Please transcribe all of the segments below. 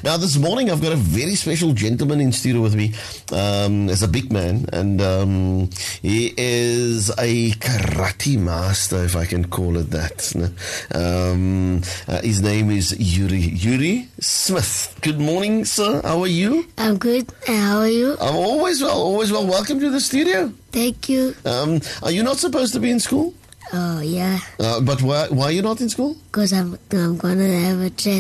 Now, this morning I've got a very special gentleman in studio with me. He's a big man, and he is a karate master, if I can call it that. His name is Yuri Smith. Good morning, sir. How are you? I'm good. And how are you? I'm always well, always well. Welcome to the studio. Thank you. Are you not supposed to be in school? Oh, yeah. But why are you not in school? Because I'm going to have a chat.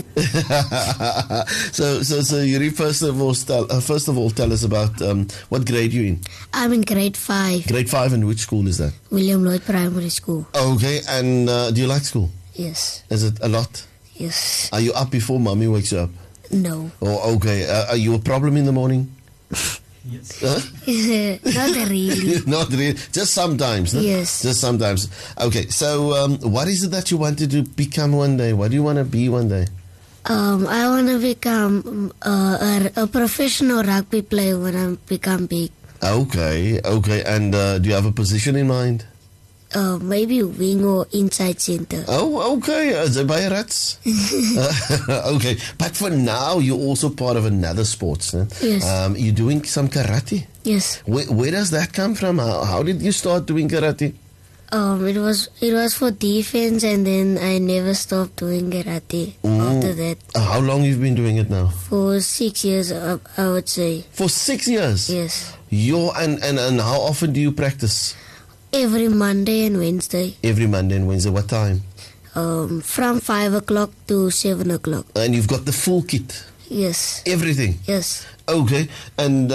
So Yuri, first of all, tell us about what grade you're in. I'm in grade 5. Grade 5, and which school is that? William Lloyd Primary School. Okay, and do you like school? Yes. Is it a lot? Yes. Are you up before mommy wakes you up? No. Oh, okay. Are you a problem in the morning? Yes. Huh? Not really. Not really. Just sometimes. No? Yes. Just sometimes. Okay, so what is it that you wanted to become one day? What do you want to be one day? I want to become a professional rugby player when I become big. Okay. And do you have a position in mind? Maybe wing or inside center. Oh, okay. By rats. Okay. But for now, you're also part of another sports. Eh? Yes. You're doing some karate. Yes. Where does that come from? How did you start doing karate? It was for defense, and then I never stopped doing karate after that. How long you've been doing it now? For 6 years, I would say. For 6 years? Yes. And how often do you practice? Every Monday and Wednesday. Every Monday and Wednesday. What time? From 5 o'clock to 7 o'clock. And you've got the full kit? Yes. Everything? Yes. Okay. And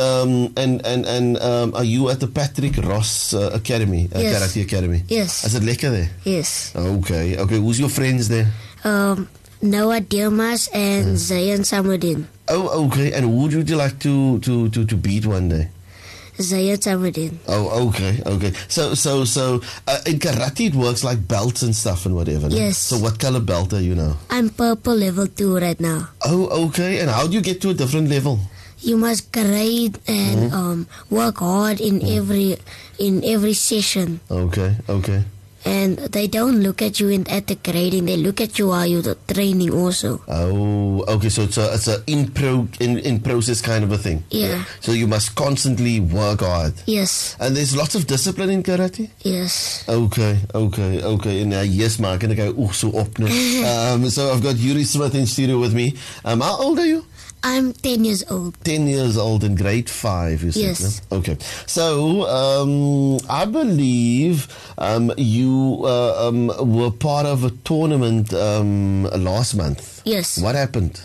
are you at the Patrick Ross Academy? Yes. Karate Academy? Yes. Is it lekker there? Yes. Okay. Who's your friends there? Noah Diamas and Zayan Samadin. Oh, okay. And who would you like to beat one day? Zayan Samadin. Oh, okay. So in karate it works like belts and stuff and whatever. No? Yes. So what color belt are you now? I'm purple level 2 right now. Oh, okay. And how do you get to a different level? You must grade and work hard in every session. Okay. And they don't look at you at the grading; they look at you while you're training also. Oh, okay. So it's a in process kind of a thing. Yeah. So you must constantly work hard. Yes. And there's lots of discipline in karate. Yes. Okay. En yes, maar kan ek so op nou. So I've got Yuri Smith in studio with me. How old are you? I'm 10 years old. 10 years old in grade 5, you said? Yes. No? Okay. So, I believe you were part of a tournament last month. Yes. What happened?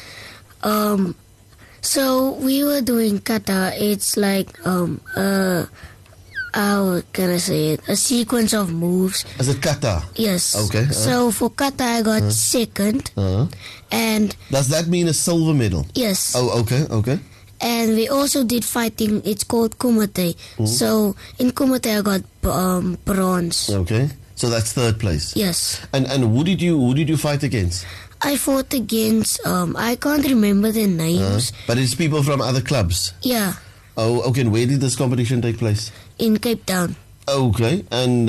So we were doing kata. It's like how can I say it? A sequence of moves. Is it kata? Yes. Okay. So for kata, I got second. And does that mean a silver medal? Yes. Oh, okay. And we also did fighting. It's called kumite. So in kumite, I got bronze. Okay. So that's third place. Yes. And who did you fight against? I fought against I can't remember their names. But it's people from other clubs. Yeah. Oh, okay. And where did this competition take place? In Cape Town. Okay, and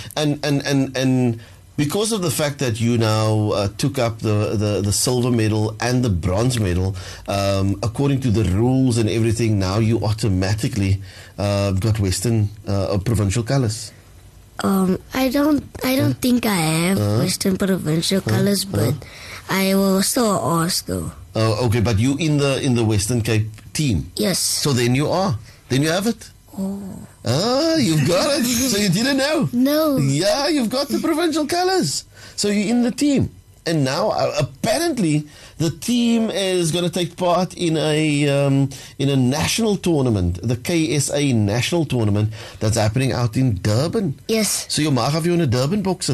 because of the fact that you now took up the silver medal and the bronze medal, according to the rules and everything, now you automatically got Western provincial colours. I don't think I have Western provincial colours, but I will still ask though. Oh, okay, but you in the Western Cape team. Yes. So then you have it. Oh, you've got it. So you didn't know? No. Yeah, you've got the provincial colours. So you're in the team. And now, apparently, the team is going to take part in a national tournament, the KSA national tournament that's happening out in Durban. Yes. So you mag have you in a Durban box it.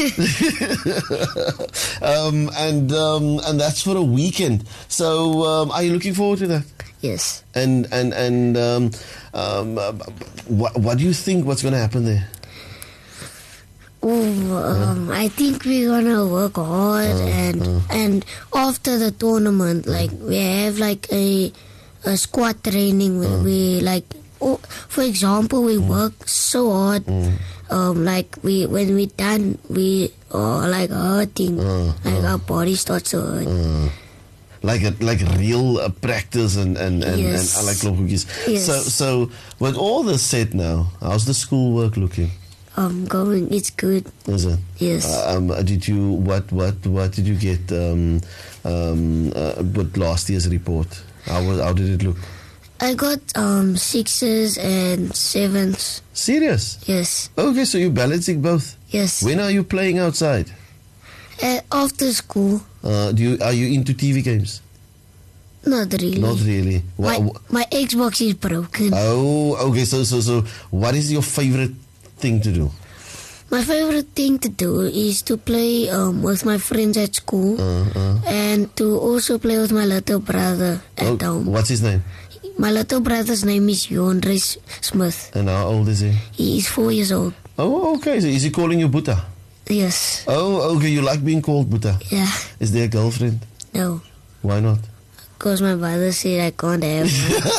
And that's for a weekend. So are you looking forward to that? Yes. And what do you think? What's going to happen there? I think we're gonna work hard and after the tournament, like we have like a squad training where we like, for example, we work so hard. Like when we done, we are like hurting, like our body starts to hurt. like real practice and Yes. allerlei klomp goedjies. Yes. So with all this said now, how's the schoolwork looking? Going. It's good. Is it? Yes. Did you what did you get with last year's report? How did it look? I got 6s and 7s. Serious? Yes. Okay, so you're balancing both. Yes. When are you playing outside? After school, Are you into TV games? not really. Not really. My Xbox is broken. Oh, okay. So what is your favorite thing to do? My favorite thing to do is to play with my friends at school and to also play with my little brother at home. What's his name? My little brother's name is Yondre Smith. And how old is he? He is 4 years old. Oh, okay. So is he calling you Buta? Yes. Oh, okay. You like being called Buta? Yeah. Is there a girlfriend? No. Why not? Because my brother said I can't have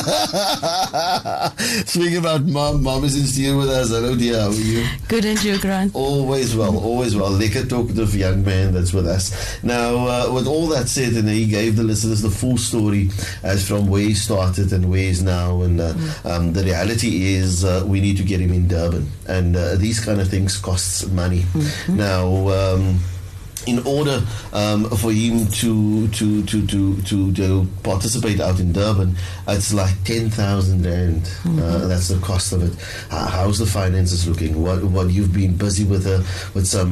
one. Speaking about mom is in studio with us. Hello, dear. How are you? Good, and you, Grant? Always well. Lekker talkative young man that's with us. Now, with all that said, and he gave the listeners the full story as from where he started and where he is now. And the reality is we need to get him in Durban. And these kind of things costs money. Now, in order for him to participate out in Durban, it's like 10,000 rand. That's the cost of it. How's the finances looking? What you've been busy with some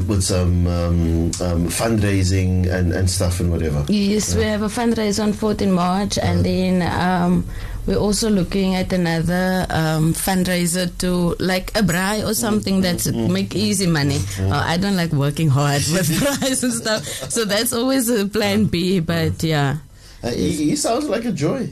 fundraising and stuff and whatever. Yes, we have a fundraiser on 14 March, and then we're also looking at another fundraiser to like a braai or something that's make easy money. I don't like working hard with braais and stuff, so that's always a plan B. But yeah, he sounds like a joy.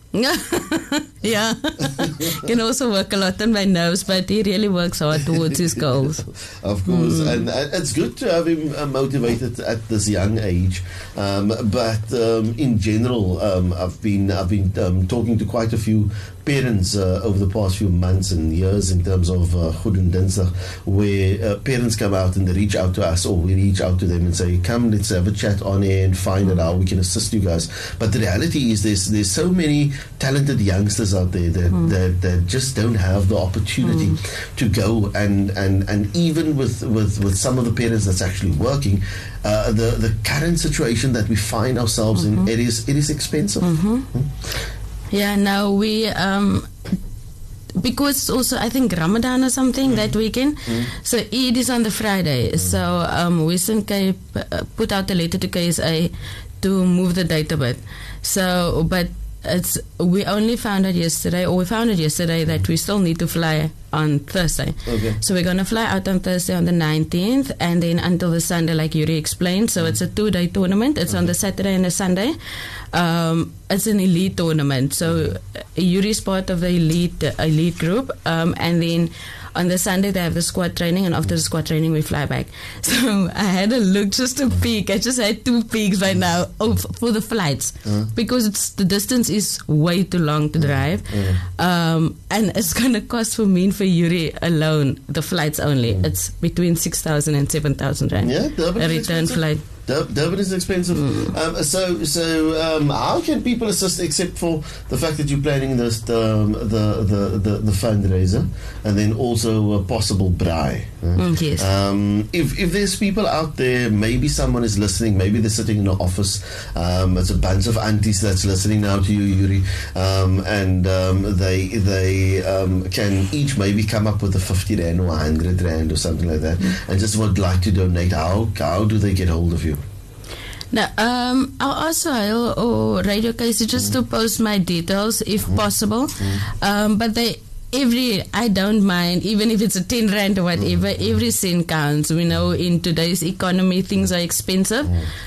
Yeah, can also work a lot on my nerves, but he really works hard towards his goals. Of course, and it's good to have him motivated at this young age. But in general, I've been talking to quite a few parents over the past few months and years in terms of Goed en Dinsdag, where parents come out and they reach out to us, or we reach out to them and say, come, let's have a chat on air and find out how we can assist you guys. But the reality is there's so many talented youngsters out there that just don't have the opportunity to go and even with some of the parents that's actually working, the current situation that we find ourselves in, it is expensive. Yeah, now we because it's also I think Ramadan or something that weekend. So Eid is on the Friday. So Western Cape put out a letter to KSA to move the date a bit. So, but we only found out yesterday, that we still need to fly on Thursday. Okay. So we're going to fly out on Thursday on the 19th, and then until the Sunday, like Yuri explained. So it's a 2-day tournament. It's on the Saturday and the Sunday. It's an elite tournament. So Yuri's part of the elite group, and then on the Sunday they have the squad training, and after the squad training we fly back. So I had a look just to peek. I just had 2 peeks right now for the flights because the distance is way too long to drive, and it's going to cost for me and for Yuri alone, the flights only, it's between 6,000 and 7,000 rand. Yeah, a return flight. Durban is expensive. So how can people assist except for the fact that you're planning this the fundraiser and then also a possible braai? Yes. If there's people out there, maybe someone is listening, maybe they're sitting in an office, it's a bunch of aunties that's listening now to you, Yuri, and they can each maybe come up with a 50 rand or 100 rand or something like that, and just would like to donate. How do they get hold of you? Now, I'll ask Sahil or Radio Casey just to post my details if possible. But I don't mind, even if it's a 10 rand or whatever, every cent counts. We know in today's economy things are expensive.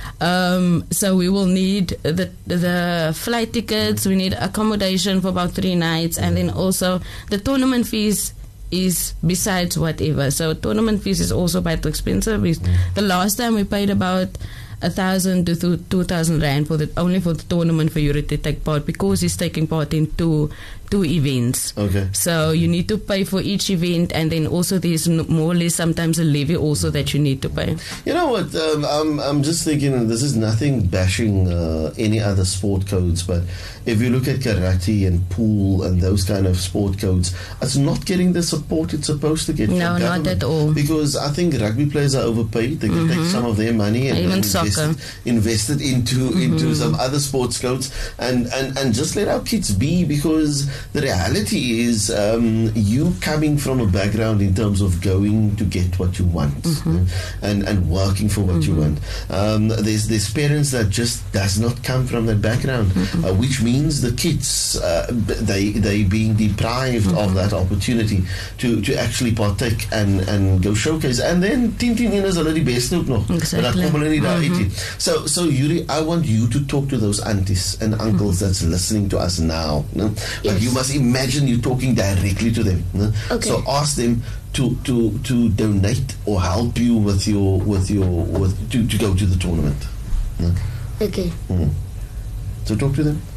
So we will need the flight tickets, we need accommodation for about 3 nights, and then also the tournament fees is besides whatever. So tournament fees is also quite expensive. The last time we paid about 1,000 to 2,000 rand only for the tournament for Yuri to take part, because he's taking part in two events. Okay. So you need to pay for each event, and then also there's more or less sometimes a levy also that you need to pay. You know what? I'm just thinking, this is nothing bashing any other sport codes, but if you look at karate and pool and those kind of sport codes, it's not getting the support it's supposed to get. No, from not at all. Because I think rugby players are overpaid. They can take some of their money and Even soccer. invest it into some other sports codes, and just let our kids be, because the reality is you coming from a background in terms of going to get what you want and working for what you want. There's parents that just does not come from that background, which means the kids they being deprived of that opportunity to actually partake and go showcase, and then 10 is already best ook nog. Exactly. So Yuri, I want you to talk to those aunties and uncles that's listening to us now. No? But Yes. you must imagine you talking directly to them. No? Okay. So ask them to donate or help you with to go to the tournament. No? Okay. So talk to them.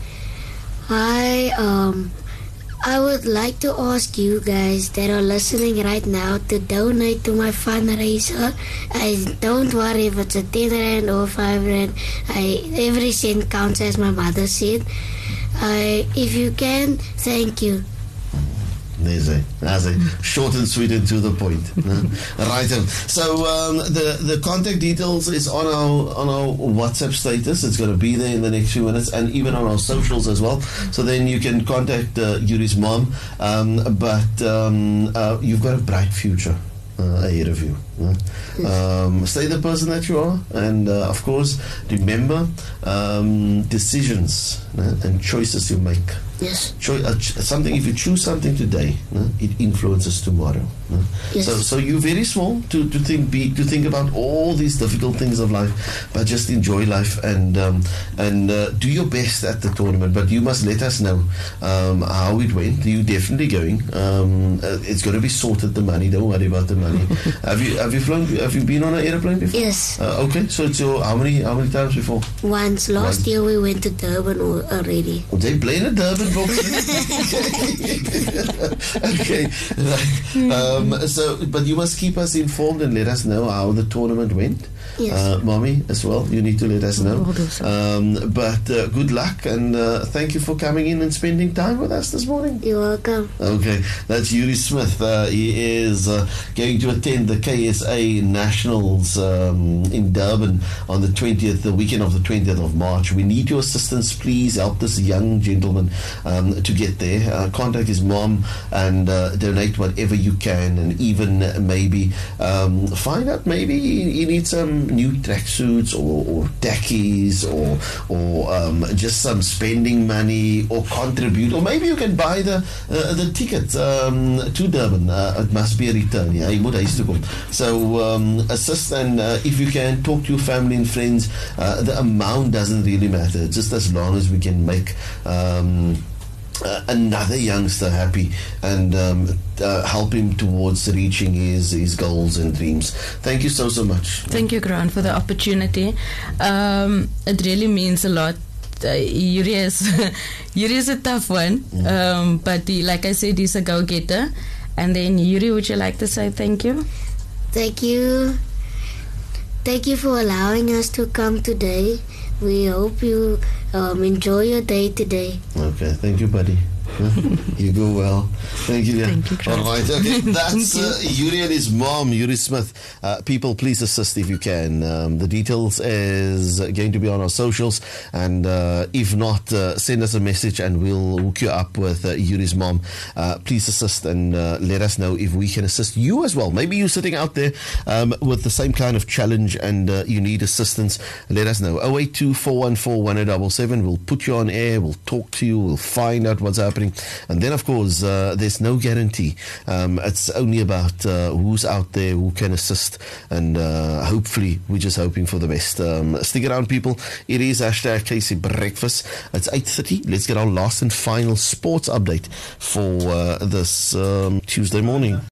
I would like to ask you guys that are listening right now to donate to my fundraiser. Don't worry if it's a 10 rand or 5 rand. Every cent counts, as my mother said. If you can, thank you. There's a short and sweet and to the point. Right. So the contact details is on our WhatsApp status. It's going to be there in the next few minutes, and even on our socials as well. So then you can contact Yuri's mom. But you've got a bright future ahead of you. Stay the person that you are, and of course remember decisions and choices you make. Yes. Something, if you choose something today, it influences tomorrow. Yes. So you're very small to think about all these difficult things of life, but just enjoy life and do your best at the tournament. But you must let us know how it went. You're definitely going. It's going to be sorted. The money. Don't worry about the money. Have you flown? Have you been on an airplane before? Yes. Okay. So it's your how many times before? Once. Last year we went to Durban already. They play in Durban, folks. Okay. Right. But you must keep us informed and let us know how the tournament went. Yes. Mommy, as well, you need to let us know. Will do so. But good luck, and thank you for coming in and spending time with us this morning. You're welcome. Okay, that's Yuri Smith. He is going to attend the KSA Nationals in Durban on the 20th, the weekend of the 20th of March. We need your assistance. Please help this young gentleman to get there. Contact his mom and donate whatever you can, and even maybe find out maybe he needs some new tracksuits or tackies or just some spending money, or contribute, or maybe you can buy the ticket to Durban. It must be a return. Yeah, he moet huis toe kom. So assist, and if you can, talk to your family and friends. The amount doesn't really matter, just as long as we can make another youngster happy and help him towards reaching his goals and dreams. Thank you so much. Thank you, Grant, for the opportunity. It really means a lot. Yuri is a tough one, but like I said, he's a go-getter. And then Yuri, would you like to say thank you? Thank you. Thank you for allowing us to come today. We hope you enjoy your day today. Okay, thank you, buddy. You go well. Thank you. Thank you, Grant. All right, okay. That's Yuri and his mom, Yuri Smith. People, please assist if you can. The details is going to be on our socials, and if not, send us a message and we'll hook you up with Yuri's mom. Please assist and let us know if we can assist you as well. Maybe you're sitting out there with the same kind of challenge and you need assistance. Let us know. 082-414-1077. We'll put you on air. We'll talk to you. We'll find out what's happening. And then, of course, there's no guarantee. It's only about who's out there, who can assist, and hopefully we're just hoping for the best. Stick around, people. It is #KC Breakfast. It's 8:30. Let's get our last and final sports update for this Tuesday morning.